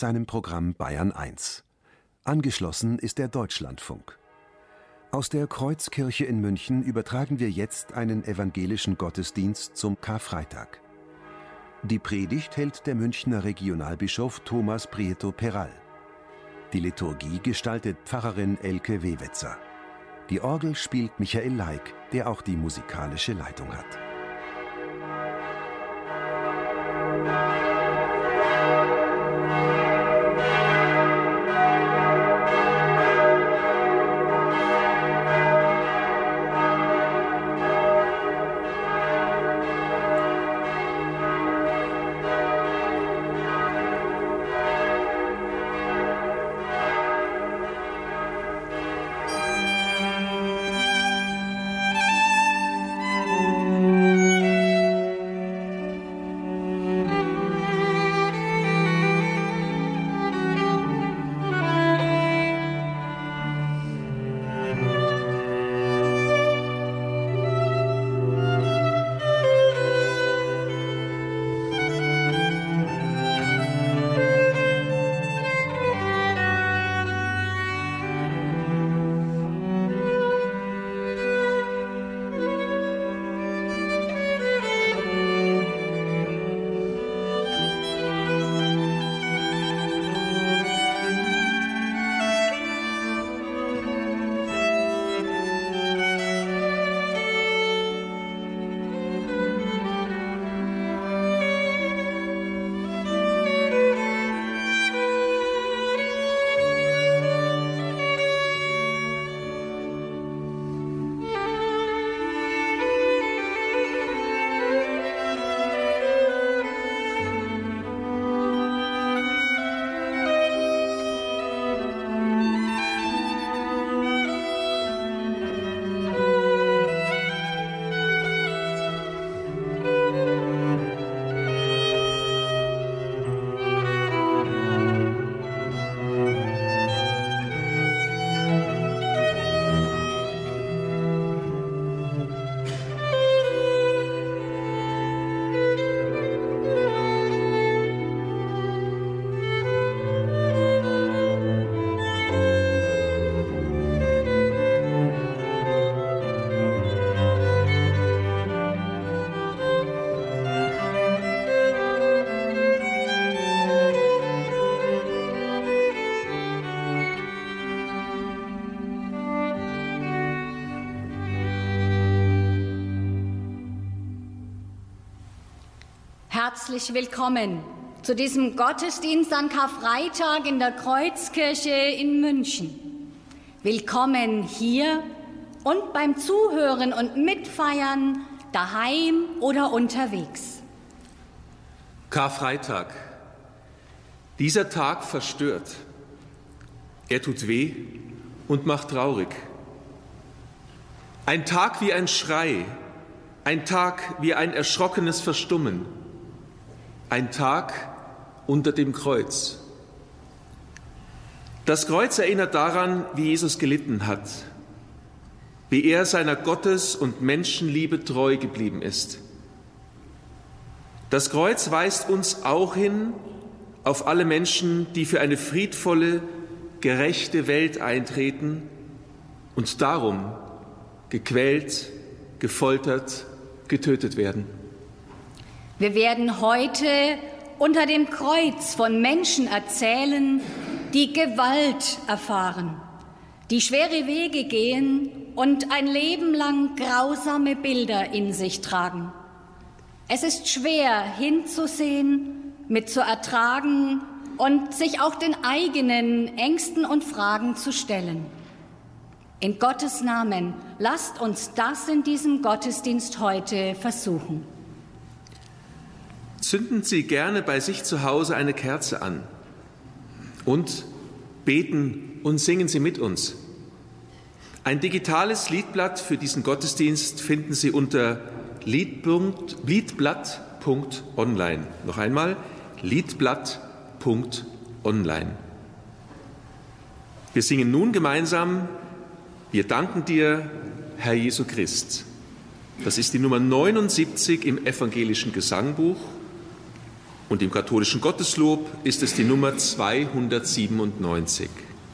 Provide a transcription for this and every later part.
seinem Programm Bayern 1. Angeschlossen ist der Deutschlandfunk. Aus der Kreuzkirche in München übertragen wir jetzt einen evangelischen Gottesdienst zum Karfreitag. Die Predigt hält der Münchner Regionalbischof Thomas Prieto Peral. Die Liturgie gestaltet Pfarrerin Elke Wewetzer. Die Orgel spielt Michael Laik, der auch die musikalische Leitung hat. Herzlich willkommen zu diesem Gottesdienst an Karfreitag in der Kreuzkirche in München. Willkommen hier und beim Zuhören und Mitfeiern, daheim oder unterwegs. Karfreitag. Dieser Tag verstört. Er tut weh und macht traurig. Ein Tag wie ein Schrei, ein Tag wie ein erschrockenes Verstummen. Ein Tag unter dem Kreuz. Das Kreuz erinnert daran, wie Jesus gelitten hat, wie er seiner Gottes- und Menschenliebe treu geblieben ist. Das Kreuz weist uns auch hin auf alle Menschen, die für eine friedvolle, gerechte Welt eintreten und darum gequält, gefoltert, getötet werden. Wir werden heute unter dem Kreuz von Menschen erzählen, die Gewalt erfahren, die schwere Wege gehen und ein Leben lang grausame Bilder in sich tragen. Es ist schwer hinzusehen, mitzuertragen und sich auch den eigenen Ängsten und Fragen zu stellen. In Gottes Namen, lasst uns das in diesem Gottesdienst heute versuchen. Zünden Sie gerne bei sich zu Hause eine Kerze an und beten und singen Sie mit uns. Ein digitales Liedblatt für diesen Gottesdienst finden Sie unter liedblatt.online. Noch einmal, liedblatt.online. Wir singen nun gemeinsam: Wir danken dir, Herr Jesu Christ. Das ist die Nummer 79 im evangelischen Gesangbuch. Und im katholischen Gotteslob ist es die Nummer 297.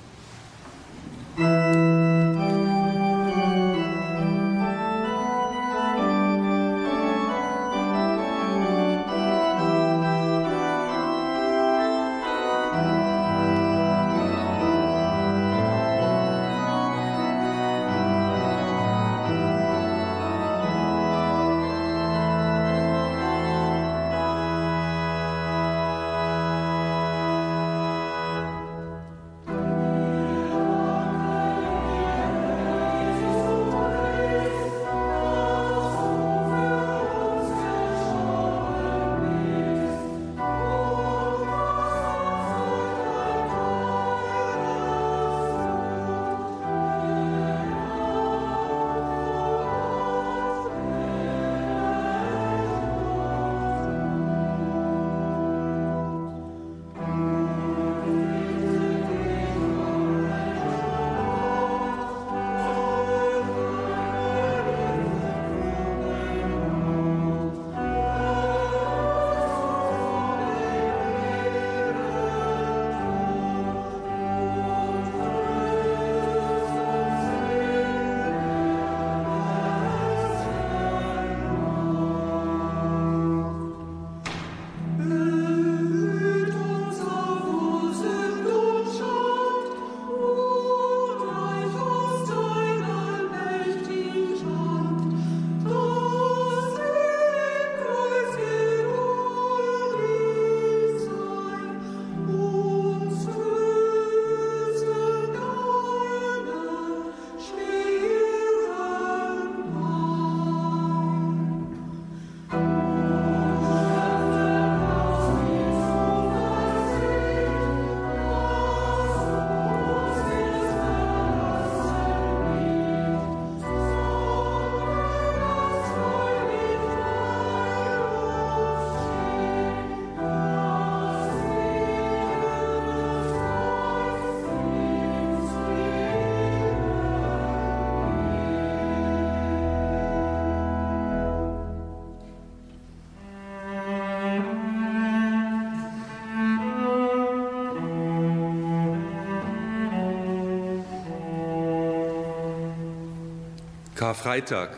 Karfreitag.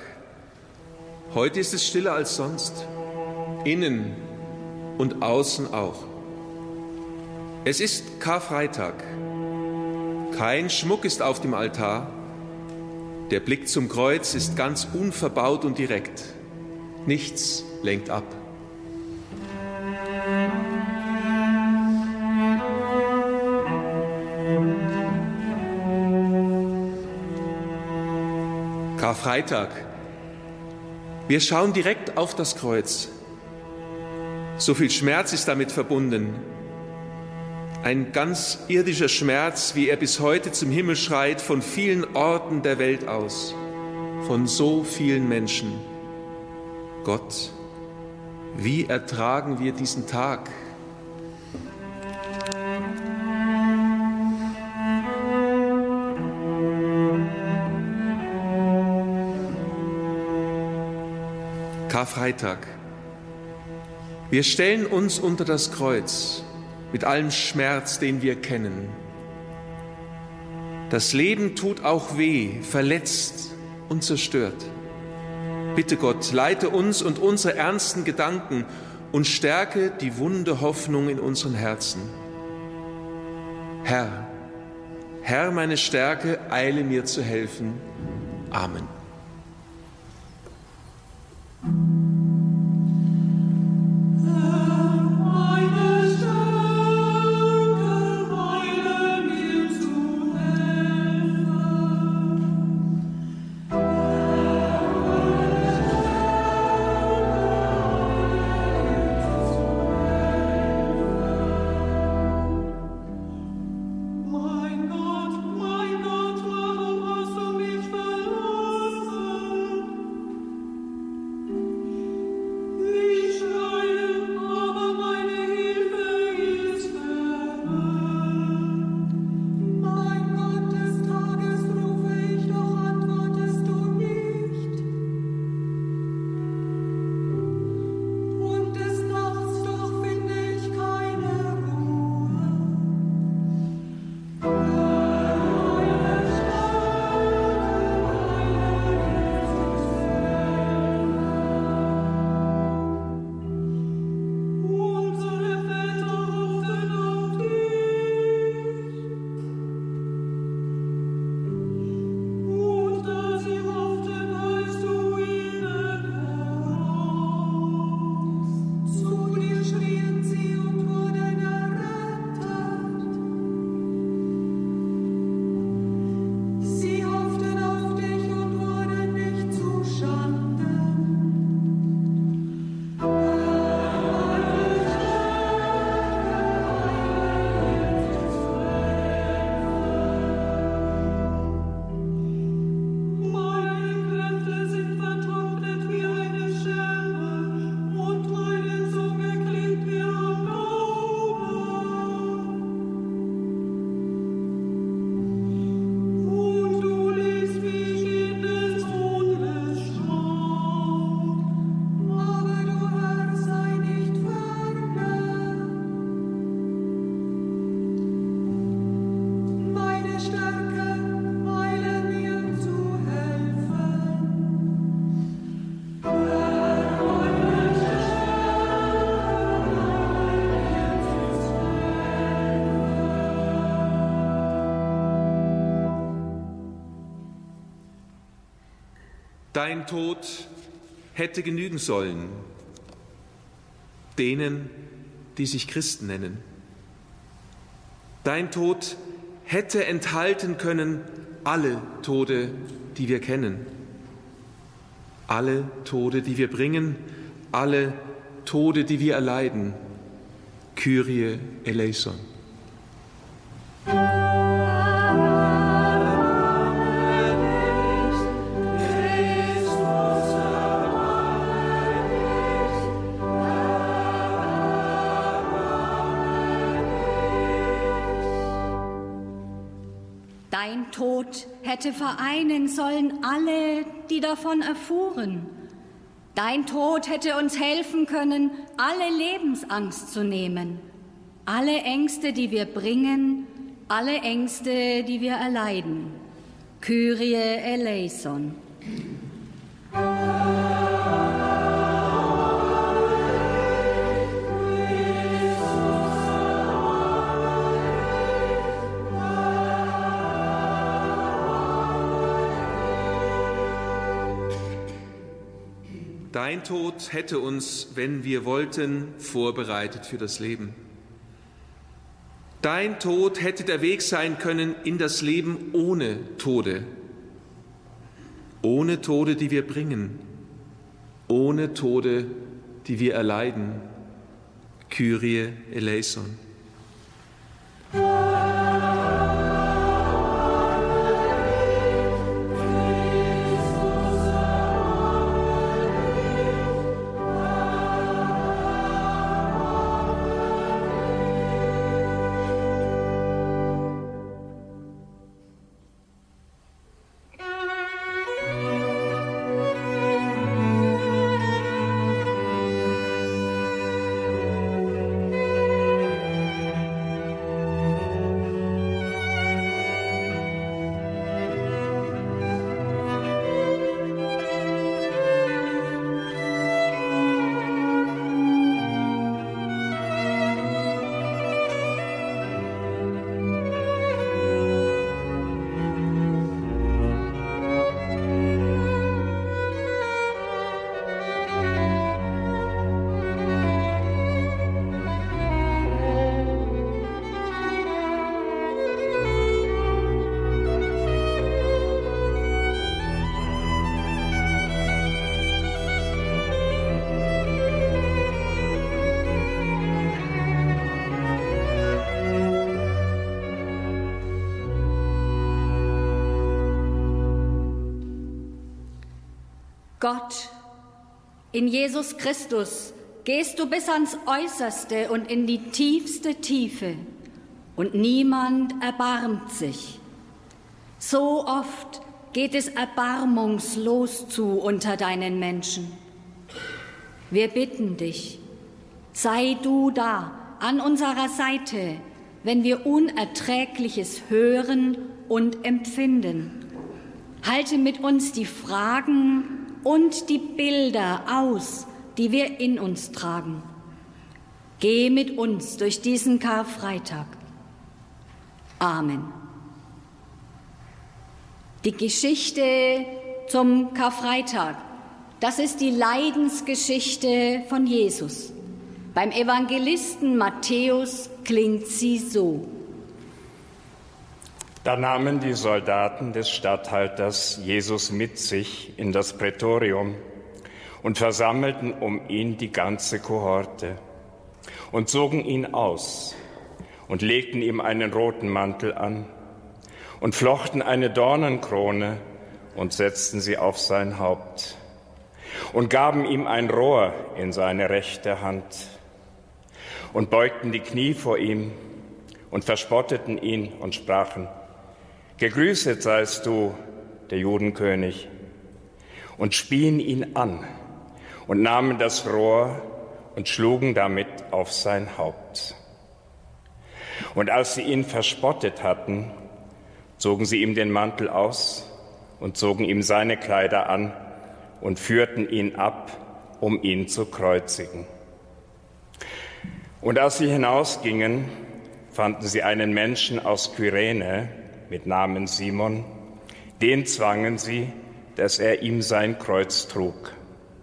Heute ist es stiller als sonst, innen und außen auch. Es ist Karfreitag. Kein Schmuck ist auf dem Altar. Der Blick zum Kreuz ist ganz unverbaut und direkt. Nichts lenkt ab. Karfreitag. Wir schauen direkt auf das Kreuz. So viel Schmerz ist damit verbunden. Ein ganz irdischer Schmerz, wie er bis heute zum Himmel schreit, von vielen Orten der Welt aus, von so vielen Menschen. Gott, wie ertragen wir diesen Tag? Karfreitag. Wir stellen uns unter das Kreuz mit allem Schmerz, den wir kennen. Das Leben tut auch weh, verletzt und zerstört. Bitte Gott, leite uns und unsere ernsten Gedanken und stärke die wunde Hoffnung in unseren Herzen. Herr, Herr, meine Stärke, eile mir zu helfen. Amen. Mein Gott, warum hast du mich verlassen? Dein Tod hätte genügen sollen, denen, die sich Christen nennen. Dein Tod hätte enthalten können alle Tode, die wir kennen, alle Tode, die wir bringen, alle Tode, die wir erleiden. Kyrie eleison. Dein Tod hätte vereinen sollen alle, die davon erfuhren. Dein Tod hätte uns helfen können, alle Lebensangst zu nehmen, alle Ängste, die wir bringen, alle Ängste, die wir erleiden. Kyrie eleison. Dein Tod hätte uns, wenn wir wollten, vorbereitet für das Leben. Dein Tod hätte der Weg sein können in das Leben ohne Tode. Ohne Tode, die wir bringen. Ohne Tode, die wir erleiden. Kyrie eleison. Gott, in Jesus Christus gehst du bis ans Äußerste und in die tiefste Tiefe, und niemand erbarmt sich. So oft geht es erbarmungslos zu unter deinen Menschen. Wir bitten dich, sei du da an unserer Seite, wenn wir Unerträgliches hören und empfinden. Halte mit uns die Fragen und die Bilder aus, die wir in uns tragen. Geh mit uns durch diesen Karfreitag. Amen. Die Geschichte zum Karfreitag, das ist die Leidensgeschichte von Jesus. Beim Evangelisten Matthäus klingt sie so. Da nahmen die Soldaten des Statthalters Jesus mit sich in das Prätorium und versammelten um ihn die ganze Kohorte und zogen ihn aus und legten ihm einen roten Mantel an und flochten eine Dornenkrone und setzten sie auf sein Haupt und gaben ihm ein Rohr in seine rechte Hand und beugten die Knie vor ihm und verspotteten ihn und sprachen: Gegrüßet seist du, der Judenkönig, und spien ihn an und nahmen das Rohr und schlugen damit auf sein Haupt. Und als sie ihn verspottet hatten, zogen sie ihm den Mantel aus und zogen ihm seine Kleider an und führten ihn ab, um ihn zu kreuzigen. Und als sie hinausgingen, fanden sie einen Menschen aus Kyrene mit Namen Simon. Den zwangen sie, dass er ihm sein Kreuz trug.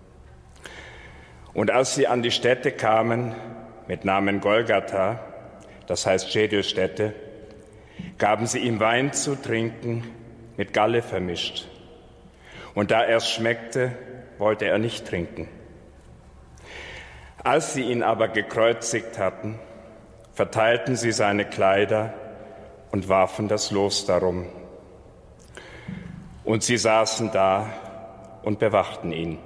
Und als sie an die Stätte kamen mit Namen Golgatha, das heißt Schädelstätte, gaben sie ihm Wein zu trinken, mit Galle vermischt. Und da er es schmeckte, wollte er nicht trinken. Als sie ihn aber gekreuzigt hatten, verteilten sie seine Kleider und warfen das Los darum. Und sie saßen da und bewachten ihn.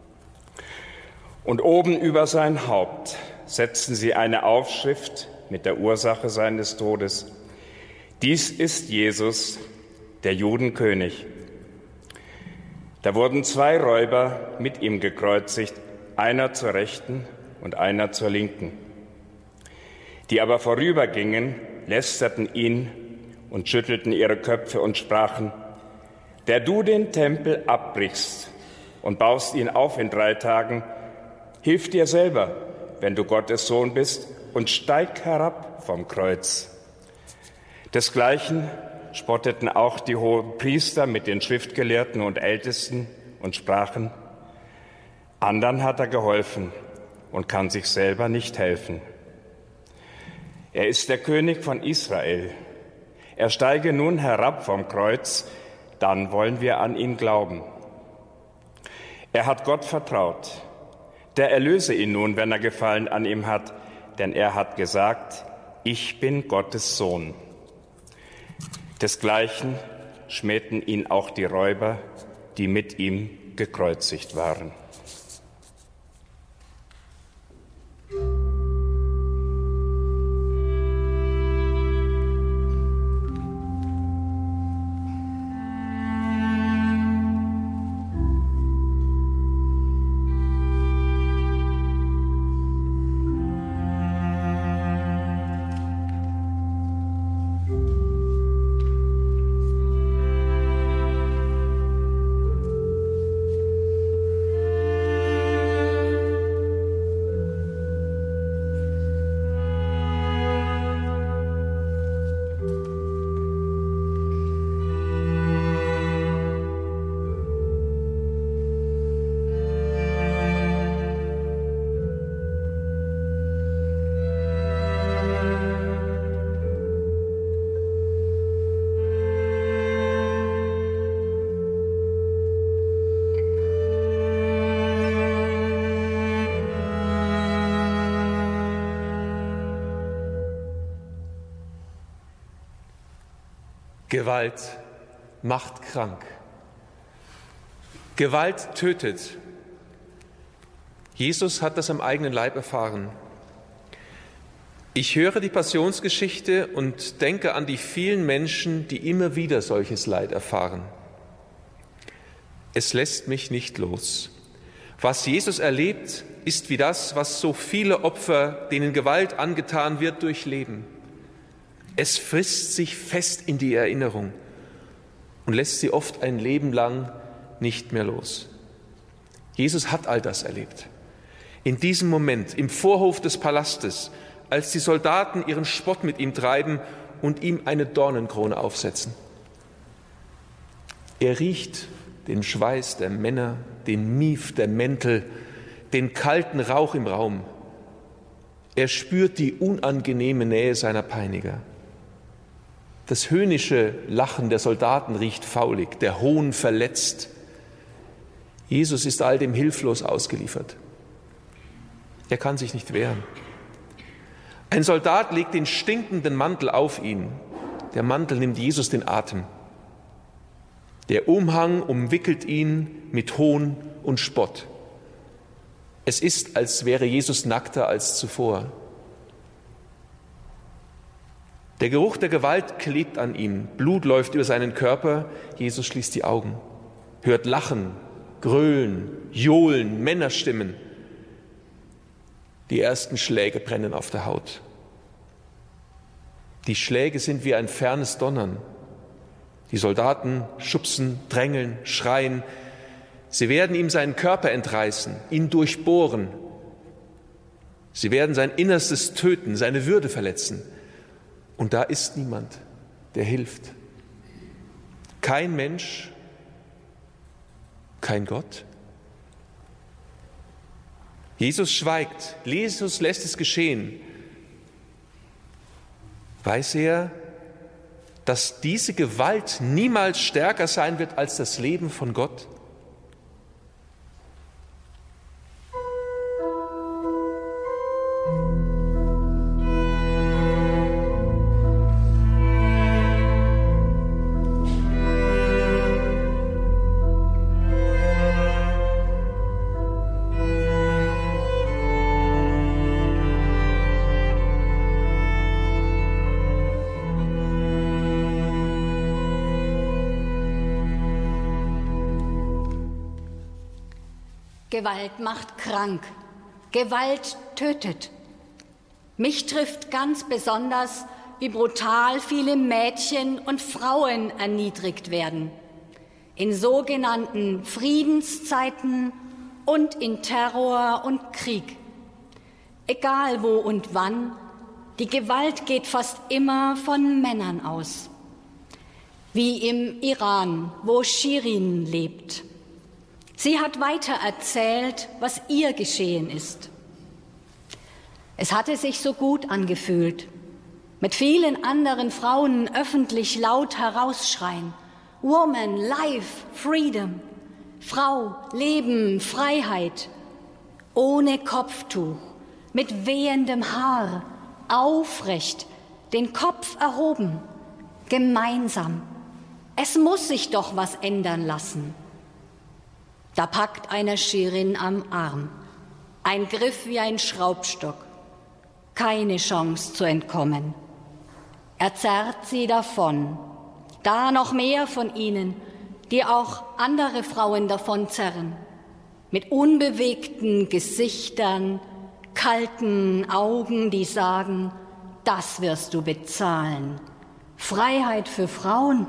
Und oben über sein Haupt setzten sie eine Aufschrift mit der Ursache seines Todes. Dies ist Jesus, der Judenkönig. Da wurden 2 Räuber mit ihm gekreuzigt, einer zur Rechten und einer zur Linken. Die aber vorübergingen, lästerten ihn und schüttelten ihre Köpfe und sprachen: Der du den Tempel abbrichst und baust ihn auf in 3 Tagen, hilf dir selber, wenn du Gottes Sohn bist, und steig herab vom Kreuz. Desgleichen spotteten auch die Hohenpriester mit den Schriftgelehrten und Ältesten und sprachen: Andern hat er geholfen und kann sich selber nicht helfen. Er ist der König von Israel. Er steige nun herab vom Kreuz, dann wollen wir an ihn glauben. Er hat Gott vertraut. Der erlöse ihn nun, wenn er Gefallen an ihm hat, denn er hat gesagt: Ich bin Gottes Sohn. Desgleichen schmähten ihn auch die Räuber, die mit ihm gekreuzigt waren. Gewalt macht krank. Gewalt tötet. Jesus hat das am eigenen Leib erfahren. Ich höre die Passionsgeschichte und denke an die vielen Menschen, die immer wieder solches Leid erfahren. Es lässt mich nicht los. Was Jesus erlebt, ist wie das, was so viele Opfer, denen Gewalt angetan wird, durchleben. Es frisst sich fest in die Erinnerung und lässt sie oft ein Leben lang nicht mehr los. Jesus hat all das erlebt. In diesem Moment, im Vorhof des Palastes, als die Soldaten ihren Spott mit ihm treiben und ihm eine Dornenkrone aufsetzen. Er riecht den Schweiß der Männer, den Mief der Mäntel, den kalten Rauch im Raum. Er spürt die unangenehme Nähe seiner Peiniger. Das höhnische Lachen der Soldaten riecht faulig, der Hohn verletzt. Jesus ist all dem hilflos ausgeliefert. Er kann sich nicht wehren. Ein Soldat legt den stinkenden Mantel auf ihn. Der Mantel nimmt Jesus den Atem. Der Umhang umwickelt ihn mit Hohn und Spott. Es ist, als wäre Jesus nackter als zuvor. Der Geruch der Gewalt klebt an ihm, Blut läuft über seinen Körper, Jesus schließt die Augen, hört Lachen, Gröhlen, Johlen, Männerstimmen. Die ersten Schläge brennen auf der Haut. Die Schläge sind wie ein fernes Donnern. Die Soldaten schubsen, drängeln, schreien. Sie werden ihm seinen Körper entreißen, ihn durchbohren. Sie werden sein Innerstes töten, seine Würde verletzen. Und da ist niemand, der hilft. Kein Mensch, kein Gott. Jesus schweigt, Jesus lässt es geschehen. Weiß er, dass diese Gewalt niemals stärker sein wird als das Leben von Gott? Gewalt macht krank. Gewalt tötet. Mich trifft ganz besonders, wie brutal viele Mädchen und Frauen erniedrigt werden. In sogenannten Friedenszeiten und in Terror und Krieg. Egal wo und wann, die Gewalt geht fast immer von Männern aus. Wie im Iran, wo Shirin lebt. Sie hat weiter erzählt, was ihr geschehen ist. Es hatte sich so gut angefühlt, mit vielen anderen Frauen öffentlich laut herausschreien: Woman, Life, Freedom, Frau, Leben, Freiheit, ohne Kopftuch, mit wehendem Haar, aufrecht, den Kopf erhoben, gemeinsam. Es muss sich doch was ändern lassen. Da packt einer Shirin am Arm. Ein Griff wie ein Schraubstock. Keine Chance zu entkommen. Er zerrt sie davon. Da noch mehr von ihnen, die auch andere Frauen davon zerren. Mit unbewegten Gesichtern, kalten Augen, die sagen: Das wirst du bezahlen. Freiheit für Frauen.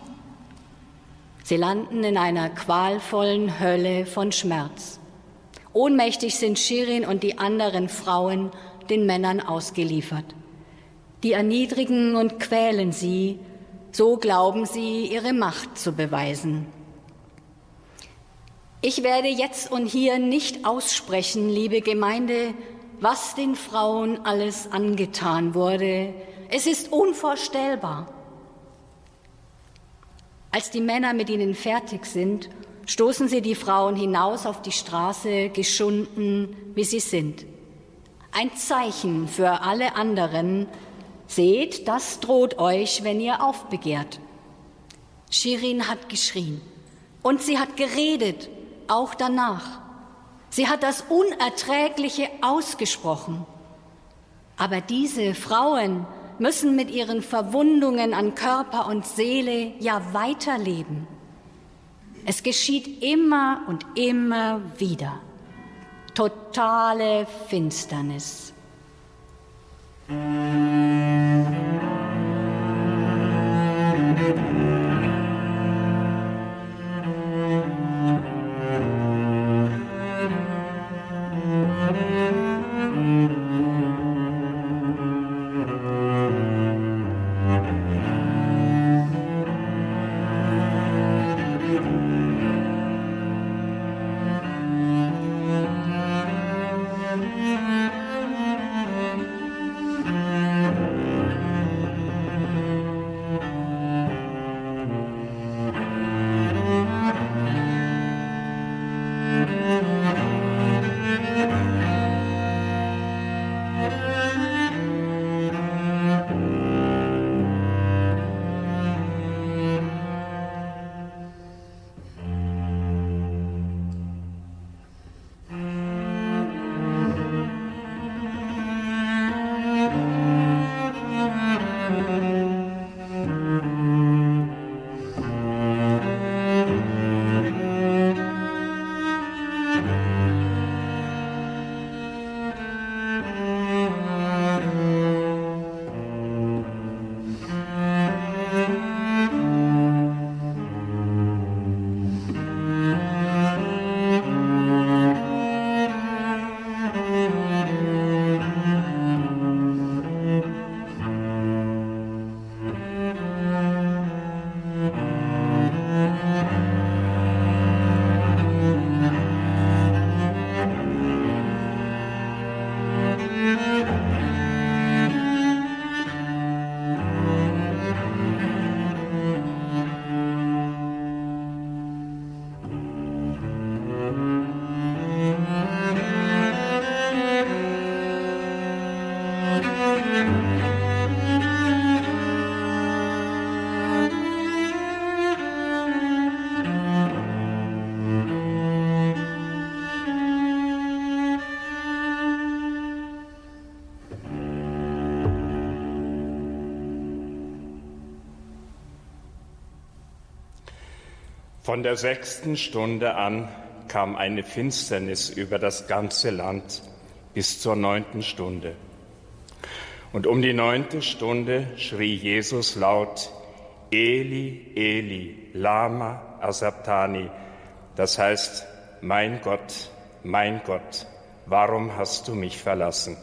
Sie landen in einer qualvollen Hölle von Schmerz. Ohnmächtig sind Shirin und die anderen Frauen den Männern ausgeliefert. Die erniedrigen und quälen sie, so glauben sie, ihre Macht zu beweisen. Ich werde jetzt und hier nicht aussprechen, liebe Gemeinde, was den Frauen alles angetan wurde. Es ist unvorstellbar. Als die Männer mit ihnen fertig sind, stoßen sie die Frauen hinaus auf die Straße, geschunden, wie sie sind. Ein Zeichen für alle anderen: Seht, das droht euch, wenn ihr aufbegehrt. Shirin hat geschrien und sie hat geredet, auch danach. Sie hat das Unerträgliche ausgesprochen. Aber diese Frauen müssen mit ihren Verwundungen an Körper und Seele ja weiterleben. Es geschieht immer und immer wieder. Totale Finsternis. Von der 6. Stunde an kam eine Finsternis über das ganze Land bis zur 9. Stunde. Und um die 9. Stunde schrie Jesus laut: Eli, Eli, lama sabachthani. Das heißt: mein Gott, warum hast du mich verlassen?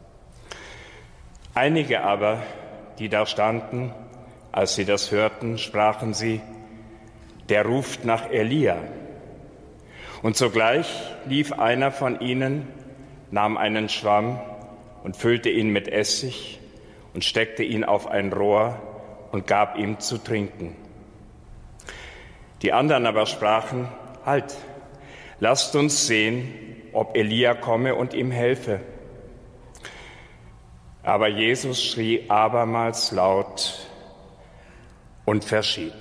Einige aber, die da standen, als sie das hörten, sprachen sie: der ruft nach Elia. Und sogleich lief einer von ihnen, nahm einen Schwamm und füllte ihn mit Essig und steckte ihn auf ein Rohr und gab ihm zu trinken. Die anderen aber sprachen: Halt, lasst uns sehen, ob Elia komme und ihm helfe. Aber Jesus schrie abermals laut und verschied.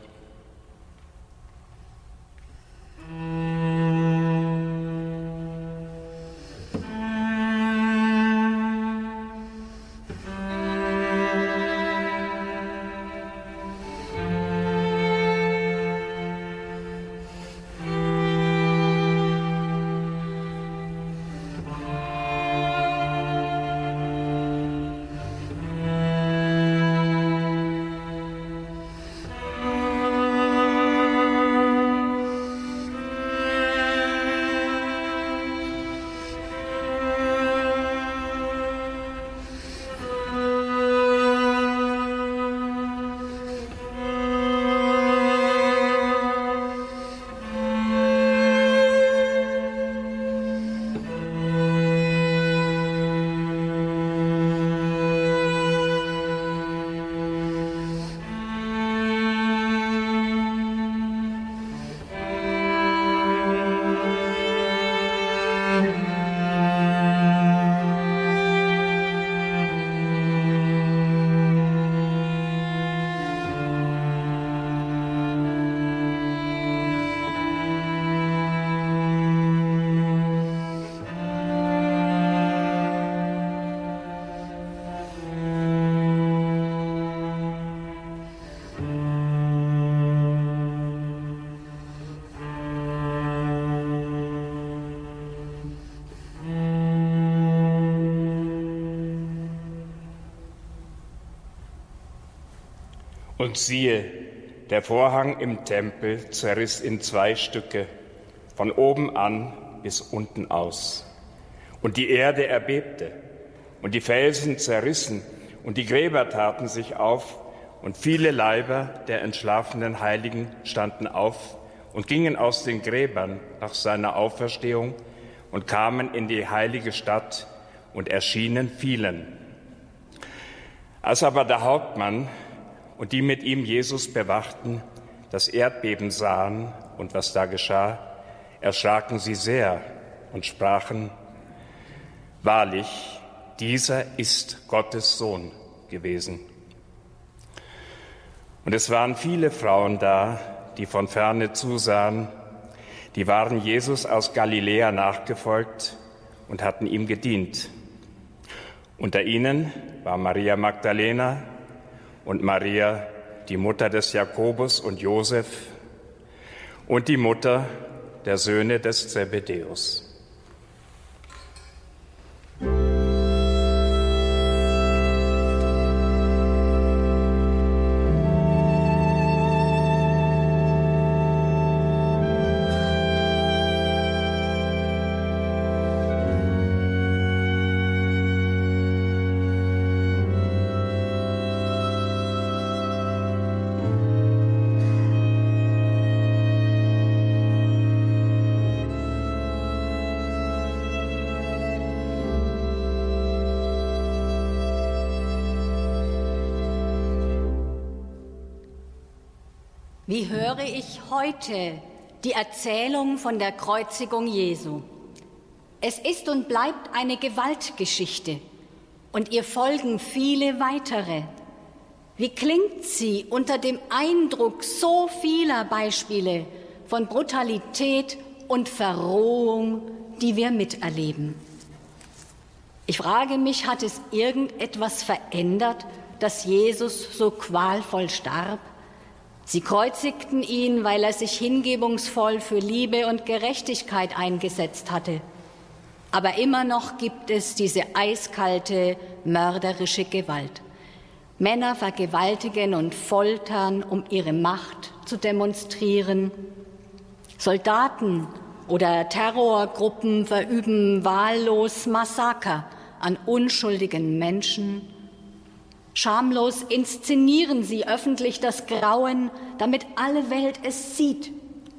Und siehe, der Vorhang im Tempel zerriss in 2 Stücke, von oben an bis unten aus. Und die Erde erbebte, und die Felsen zerrissen, und die Gräber taten sich auf, und viele Leiber der entschlafenen Heiligen standen auf und gingen aus den Gräbern nach seiner Auferstehung und kamen in die heilige Stadt und erschienen vielen. Als aber der Hauptmann und die mit ihm Jesus bewachten, das Erdbeben sahen und was da geschah, erschraken sie sehr und sprachen: Wahrlich, dieser ist Gottes Sohn gewesen. Und es waren viele Frauen da, die von ferne zusahen, die waren Jesus aus Galiläa nachgefolgt und hatten ihm gedient. Unter ihnen war Maria Magdalena und Maria, die Mutter des Jakobus und Josef, und die Mutter der Söhne des Zebedäus. Wie höre ich heute die Erzählung von der Kreuzigung Jesu? Es ist und bleibt eine Gewaltgeschichte und ihr folgen viele weitere. Wie klingt sie unter dem Eindruck so vieler Beispiele von Brutalität und Verrohung, die wir miterleben? Ich frage mich, hat es irgendetwas verändert, dass Jesus so qualvoll starb? Sie kreuzigten ihn, weil er sich hingebungsvoll für Liebe und Gerechtigkeit eingesetzt hatte. Aber immer noch gibt es diese eiskalte, mörderische Gewalt. Männer vergewaltigen und foltern, um ihre Macht zu demonstrieren. Soldaten oder Terrorgruppen verüben wahllos Massaker an unschuldigen Menschen. Schamlos inszenieren sie öffentlich das Grauen, damit alle Welt es sieht.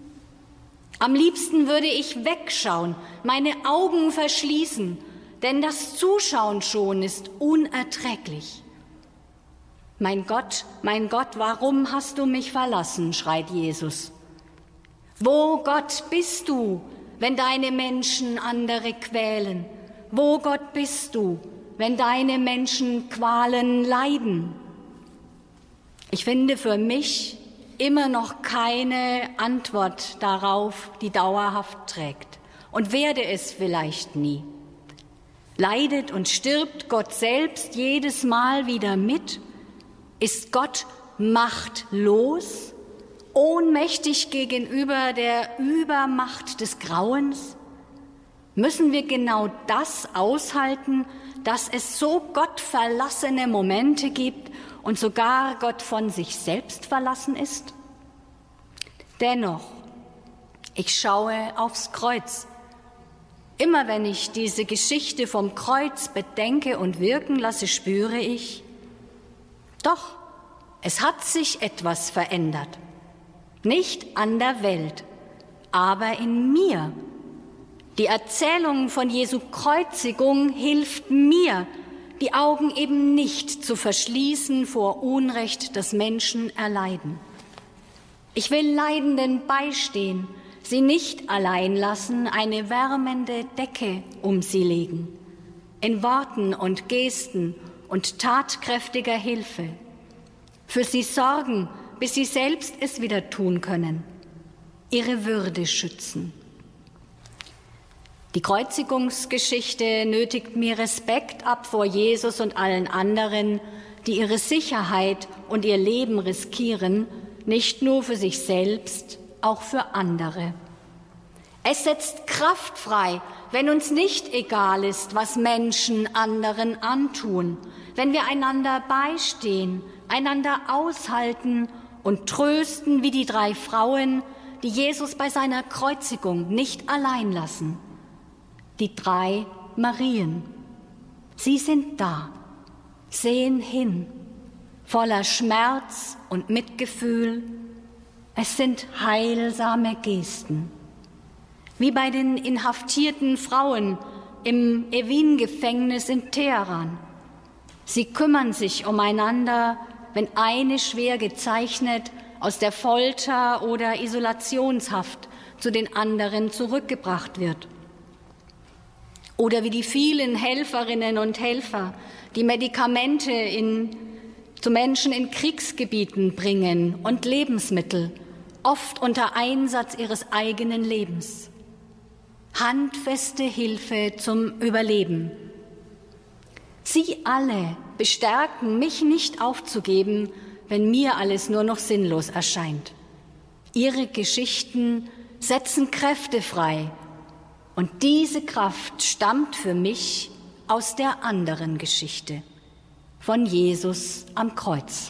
Am liebsten würde ich wegschauen, meine Augen verschließen, denn das Zuschauen schon ist unerträglich. Mein Gott, warum hast du mich verlassen?, schreit Jesus. Wo, Gott, bist du, wenn deine Menschen andere quälen? Wo, Gott, bist du, wenn deine Menschen Qualen leiden? Ich finde für mich immer noch keine Antwort darauf, die dauerhaft trägt, und werde es vielleicht nie. Leidet und stirbt Gott selbst jedes Mal wieder mit? Ist Gott machtlos, ohnmächtig gegenüber der Übermacht des Grauens? Müssen wir genau das aushalten, dass es so gottverlassene Momente gibt und sogar Gott von sich selbst verlassen ist? Dennoch, ich schaue aufs Kreuz. Immer wenn ich diese Geschichte vom Kreuz bedenke und wirken lasse, spüre ich, doch, es hat sich etwas verändert. Nicht an der Welt, aber in mir. Die Erzählung von Jesu Kreuzigung hilft mir, die Augen eben nicht zu verschließen vor Unrecht, das Menschen erleiden. Ich will Leidenden beistehen, sie nicht allein lassen, eine wärmende Decke um sie legen, in Worten und Gesten und tatkräftiger Hilfe. Für sie sorgen, bis sie selbst es wieder tun können, ihre Würde schützen. Die Kreuzigungsgeschichte nötigt mir Respekt ab vor Jesus und allen anderen, die ihre Sicherheit und ihr Leben riskieren, nicht nur für sich selbst, auch für andere. Es setzt Kraft frei, wenn uns nicht egal ist, was Menschen anderen antun, wenn wir einander beistehen, einander aushalten und trösten wie die 3 Frauen, die Jesus bei seiner Kreuzigung nicht allein lassen. Die 3 Marien. Sie sind da, sehen hin, voller Schmerz und Mitgefühl. Es sind heilsame Gesten. Wie bei den inhaftierten Frauen im Evin-Gefängnis in Teheran. Sie kümmern sich umeinander, wenn eine schwer gezeichnet aus der Folter oder Isolationshaft zu den anderen zurückgebracht wird. Oder wie die vielen Helferinnen und Helfer, die Medikamente zu Menschen in Kriegsgebieten bringen und Lebensmittel, oft unter Einsatz ihres eigenen Lebens. Handfeste Hilfe zum Überleben. Sie alle bestärken mich nicht aufzugeben, wenn mir alles nur noch sinnlos erscheint. Ihre Geschichten setzen Kräfte frei. Und diese Kraft stammt für mich aus der anderen Geschichte, von Jesus am Kreuz.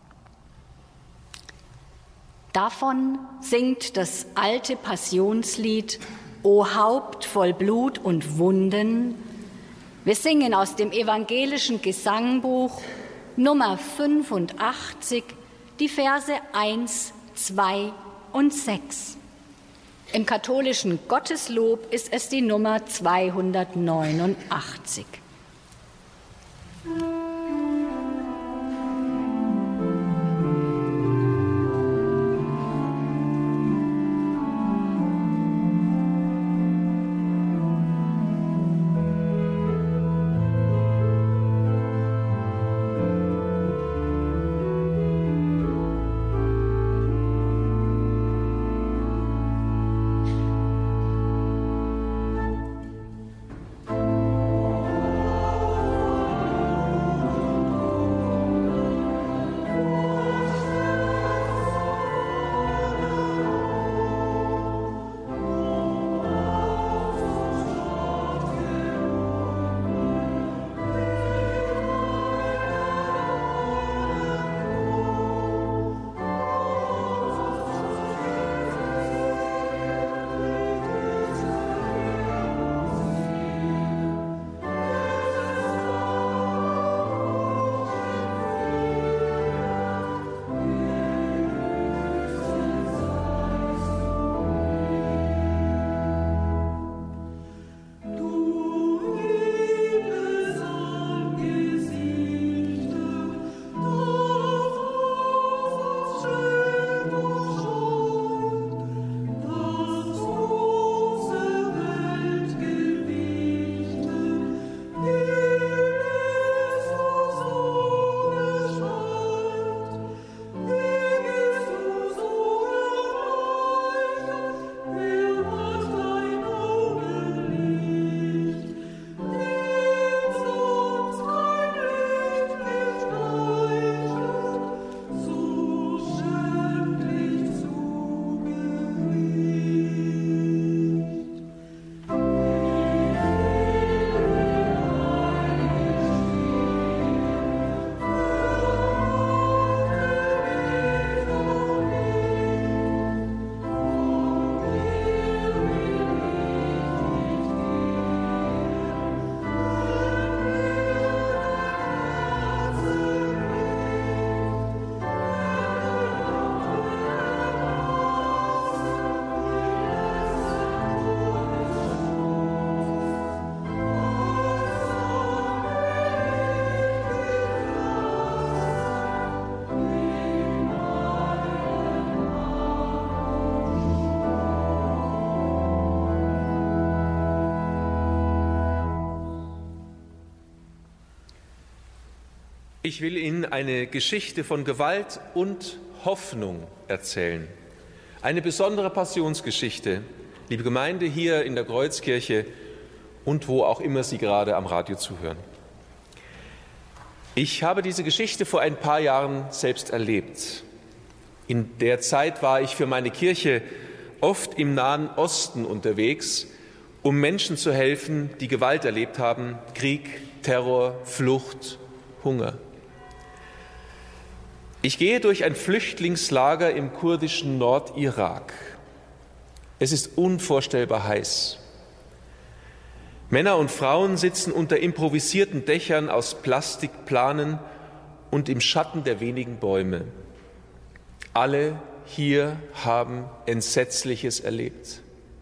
Davon singt das alte Passionslied O Haupt voll Blut und Wunden. Wir singen aus dem evangelischen Gesangbuch Nummer 85, die Verse 1, 2 und 6. Im katholischen Gotteslob ist es die Nummer 289. Ich will Ihnen eine Geschichte von Gewalt und Hoffnung erzählen. Eine besondere Passionsgeschichte, liebe Gemeinde, hier in der Kreuzkirche und wo auch immer Sie gerade am Radio zuhören. Ich habe diese Geschichte vor ein paar Jahren selbst erlebt. In der Zeit war ich für meine Kirche oft im Nahen Osten unterwegs, um Menschen zu helfen, die Gewalt erlebt haben, Krieg, Terror, Flucht, Hunger. Ich gehe durch ein Flüchtlingslager im kurdischen Nordirak. Es ist unvorstellbar heiß. Männer und Frauen sitzen unter improvisierten Dächern aus Plastikplanen und im Schatten der wenigen Bäume. Alle hier haben Entsetzliches erlebt.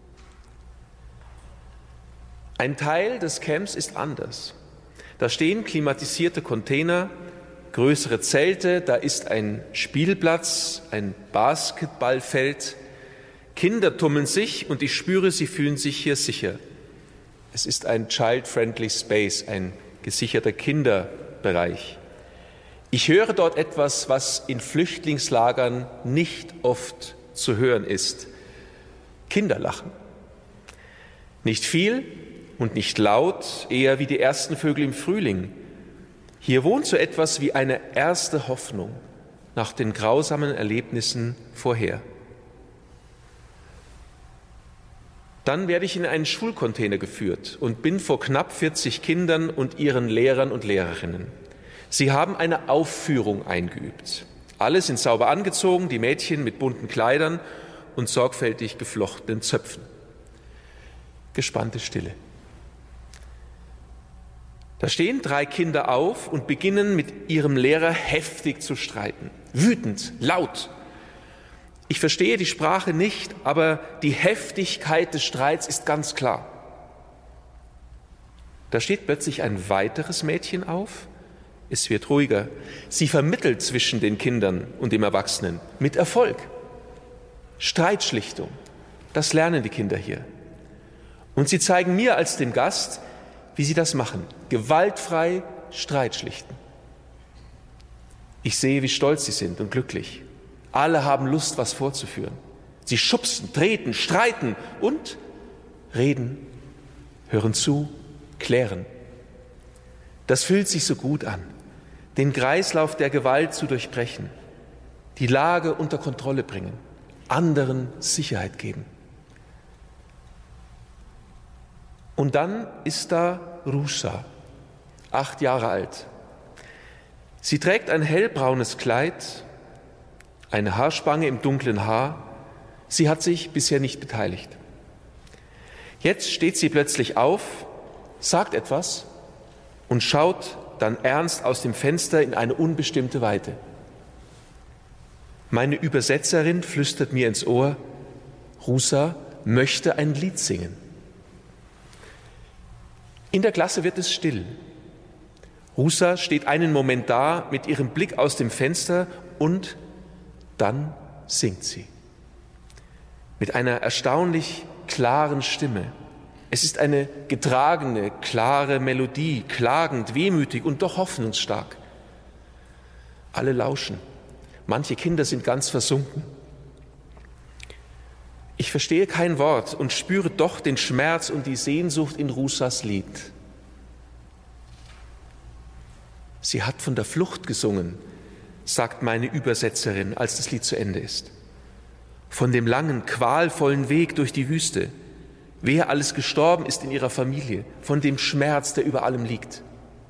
Ein Teil des Camps ist anders. Da stehen klimatisierte Container, größere Zelte, da ist ein Spielplatz, ein Basketballfeld. Kinder tummeln sich und ich spüre, sie fühlen sich hier sicher. Es ist ein child-friendly space, ein gesicherter Kinderbereich. Ich höre dort etwas, was in Flüchtlingslagern nicht oft zu hören ist. Kinderlachen. Nicht viel und nicht laut, eher wie die ersten Vögel im Frühling. Hier wohnt so etwas wie eine erste Hoffnung nach den grausamen Erlebnissen vorher. Dann werde ich in einen Schulcontainer geführt und bin vor knapp 40 Kindern und ihren Lehrern und Lehrerinnen. Sie haben eine Aufführung eingeübt. Alle sind sauber angezogen, die Mädchen mit bunten Kleidern und sorgfältig geflochtenen Zöpfen. Gespannte Stille. Da stehen 3 Kinder auf und beginnen mit ihrem Lehrer heftig zu streiten. Wütend, laut. Ich verstehe die Sprache nicht, aber die Heftigkeit des Streits ist ganz klar. Da steht plötzlich ein weiteres Mädchen auf. Es wird ruhiger. Sie vermittelt zwischen den Kindern und dem Erwachsenen mit Erfolg. Streitschlichtung, das lernen die Kinder hier. Und sie zeigen mir als dem Gast, wie sie das machen. Gewaltfrei Streit schlichten. Ich sehe, wie stolz sie sind und glücklich. Alle haben Lust, was vorzuführen. Sie schubsen, treten, streiten und reden, hören zu, klären. Das fühlt sich so gut an, den Kreislauf der Gewalt zu durchbrechen, die Lage unter Kontrolle bringen, anderen Sicherheit geben. Und dann ist da Rusa, 8 Jahre alt. Sie trägt ein hellbraunes Kleid, eine Haarspange im dunklen Haar. Sie hat sich bisher nicht beteiligt. Jetzt steht sie plötzlich auf, sagt etwas und schaut dann ernst aus dem Fenster in eine unbestimmte Weite. Meine Übersetzerin flüstert mir ins Ohr, Rusa möchte ein Lied singen. In der Klasse wird es still. Rusa steht einen Moment da mit ihrem Blick aus dem Fenster und dann singt sie. Mit einer erstaunlich klaren Stimme. Es ist eine getragene, klare Melodie, klagend, wehmütig und doch hoffnungsstark. Alle lauschen. Manche Kinder sind ganz versunken. Ich verstehe kein Wort und spüre doch den Schmerz und die Sehnsucht in Rusas Lied. Sie hat von der Flucht gesungen, sagt meine Übersetzerin, als das Lied zu Ende ist. Von dem langen, qualvollen Weg durch die Wüste. Wer alles gestorben ist in ihrer Familie, von dem Schmerz, der über allem liegt.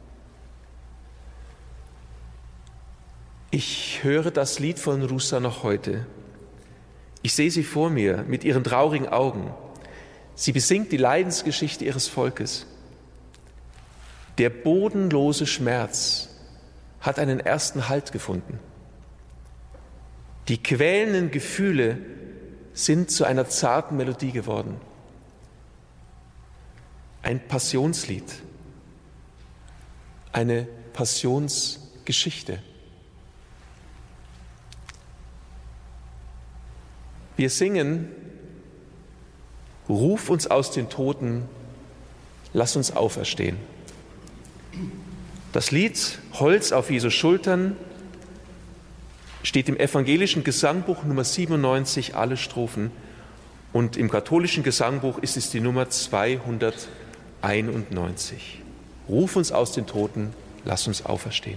Ich höre das Lied von Rusa noch heute. Ich sehe sie vor mir mit ihren traurigen Augen. Sie besingt die Leidensgeschichte ihres Volkes. Der bodenlose Schmerz hat einen ersten Halt gefunden. Die quälenden Gefühle sind zu einer zarten Melodie geworden. Ein Passionslied, eine Passionsgeschichte. Wir singen, ruf uns aus den Toten, lass uns auferstehen. Das Lied Holz auf Jesu Schultern steht im evangelischen Gesangbuch Nummer 97, alle Strophen. Und im katholischen Gesangbuch ist es die Nummer 291. Ruf uns aus den Toten, lass uns auferstehen.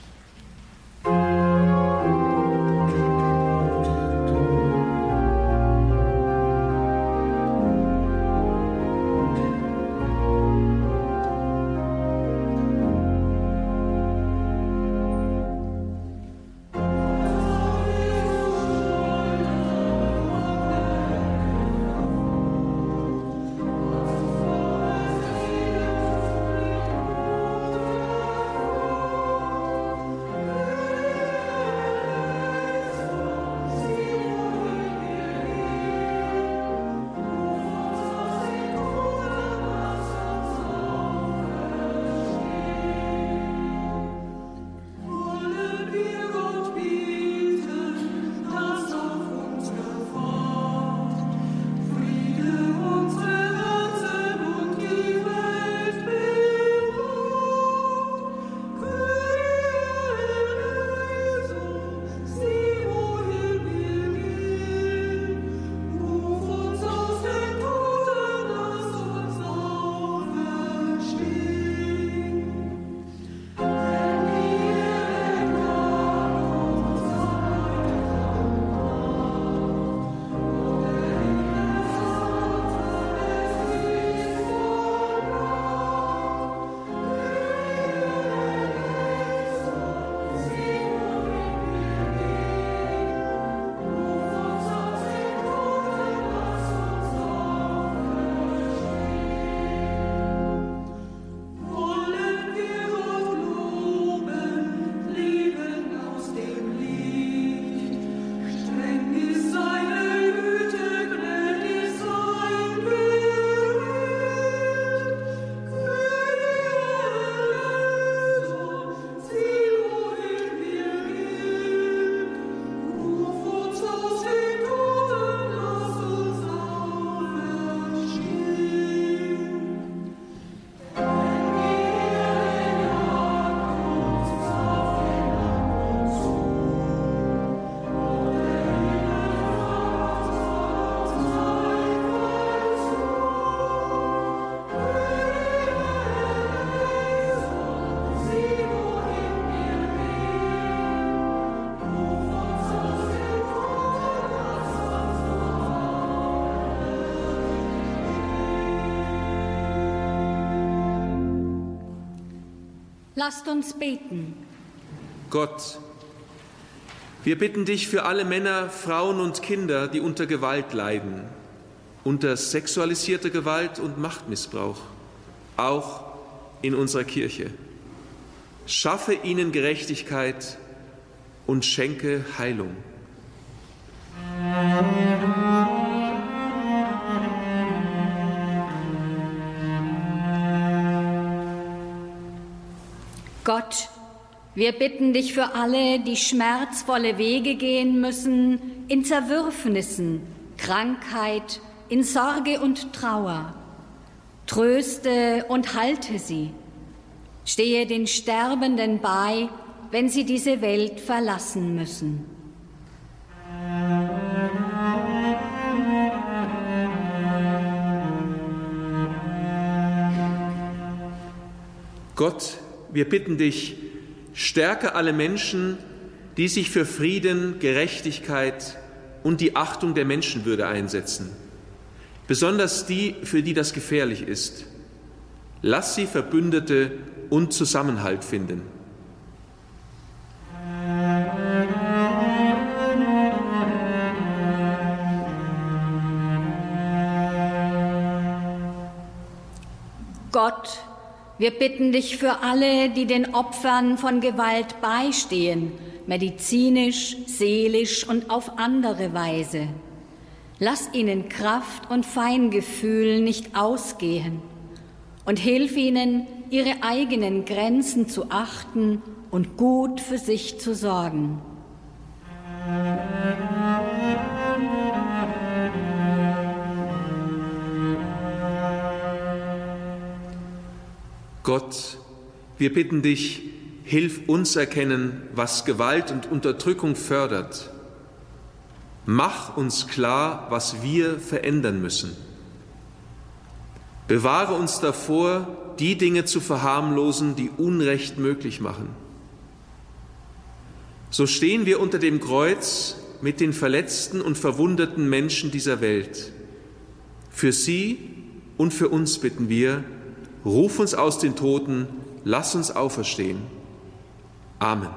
Lasst uns beten. Gott, wir bitten dich für alle Männer, Frauen und Kinder, die unter Gewalt leiden, unter sexualisierter Gewalt und Machtmissbrauch, auch in unserer Kirche. Schaffe ihnen Gerechtigkeit und schenke Heilung. Gott, wir bitten dich für alle, die schmerzvolle Wege gehen müssen, in Zerwürfnissen, Krankheit, in Sorge und Trauer. Tröste und halte sie. Stehe den Sterbenden bei, wenn sie diese Welt verlassen müssen. Gott, wir bitten dich, stärke alle Menschen, die sich für Frieden, Gerechtigkeit und die Achtung der Menschenwürde einsetzen, besonders die, für die das gefährlich ist. Lass sie Verbündete und Zusammenhalt finden. Gott, wir bitten dich für alle, die den Opfern von Gewalt beistehen, medizinisch, seelisch und auf andere Weise. Lass ihnen Kraft und Feingefühl nicht ausgehen und hilf ihnen, ihre eigenen Grenzen zu achten und gut für sich zu sorgen. Gott, Wir bitten dich, hilf uns erkennen, was Gewalt und Unterdrückung fördert. Mach uns klar, was wir verändern müssen. Bewahre uns davor, die Dinge zu verharmlosen, die Unrecht möglich machen. So stehen wir unter dem Kreuz mit den verletzten und verwundeten Menschen dieser Welt. Für sie und für uns bitten wir, ruf uns aus den Toten, lass uns auferstehen. Amen.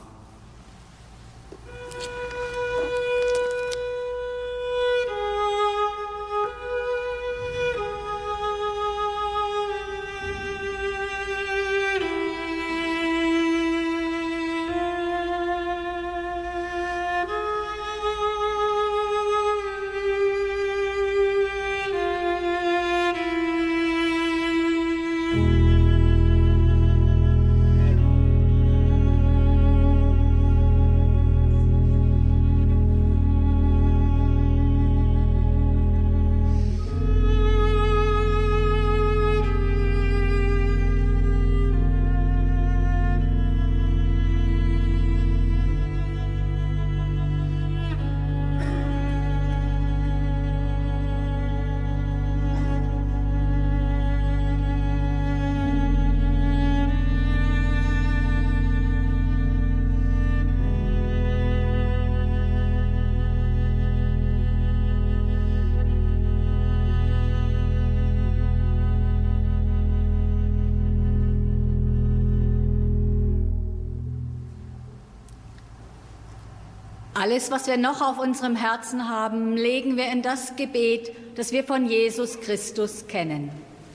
Alles, was wir noch auf unserem Herzen haben, legen wir in das Gebet, das wir von Jesus Christus kennen.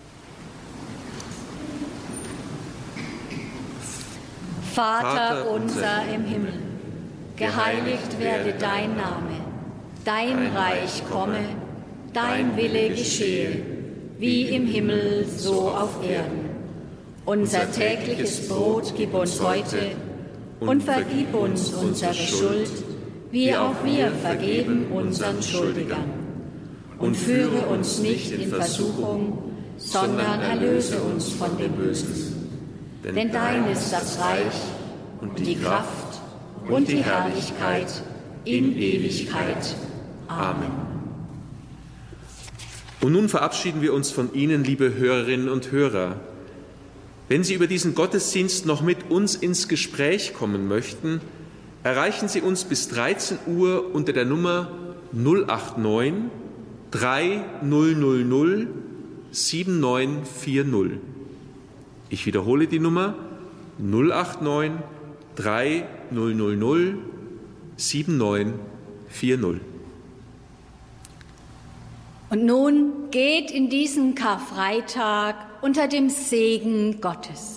Vater unser im Himmel, geheiligt werde dein Name, dein Reich komme, dein Wille geschehe, wie im Himmel, so auf Erden. Unser tägliches Brot gib uns heute und vergib uns unsere Schuld, wie auch wir vergeben unseren Schuldigern. Und führe uns nicht in Versuchung, sondern erlöse uns von dem Bösen. Denn dein ist das Reich und die Kraft und die Herrlichkeit in Ewigkeit. Amen. Und nun verabschieden wir uns von Ihnen, liebe Hörerinnen und Hörer. Wenn Sie über diesen Gottesdienst noch mit uns ins Gespräch kommen möchten, erreichen Sie uns bis 13 Uhr unter der Nummer 089 3000 7940. Ich wiederhole die Nummer 089 3000 7940. Und nun geht in diesen Karfreitag unter dem Segen Gottes.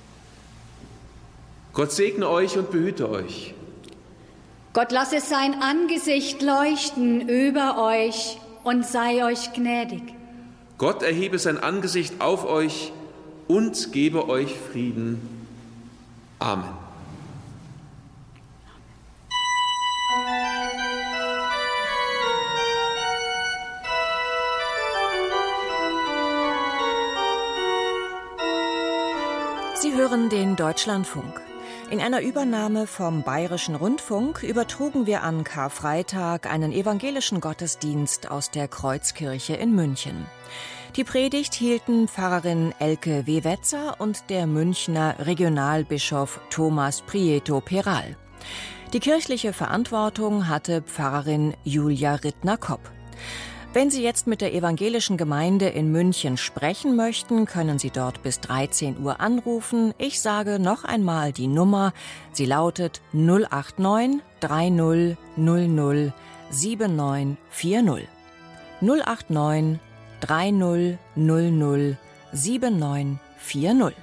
Gott segne euch und behüte euch. Gott lasse sein Angesicht leuchten über euch und sei euch gnädig. Gott erhebe sein Angesicht auf euch und gebe euch Frieden. Amen. Sie hören den Deutschlandfunk. In einer Übernahme vom Bayerischen Rundfunk übertrugen wir an Karfreitag einen evangelischen Gottesdienst aus der Kreuzkirche in München. Die Predigt hielten Pfarrerin Elke W. Wetzer und der Münchner Regionalbischof Thomas Prieto Peral. Die kirchliche Verantwortung hatte Pfarrerin Julia Rittner-Kopp. Wenn Sie jetzt mit der evangelischen Gemeinde in München sprechen möchten, können Sie dort bis 13 Uhr anrufen. Ich sage noch einmal die Nummer. Sie lautet 089 3000 7940. 089 3000 7940.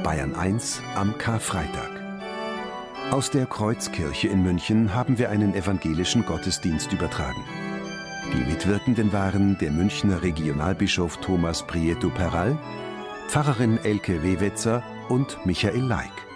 Bayern 1 am Karfreitag. Aus der Kreuzkirche in München haben wir einen evangelischen Gottesdienst übertragen. Die Mitwirkenden waren der Münchner Regionalbischof Thomas Prieto Peral, Pfarrerin Elke Wewetzer und Michael Laik.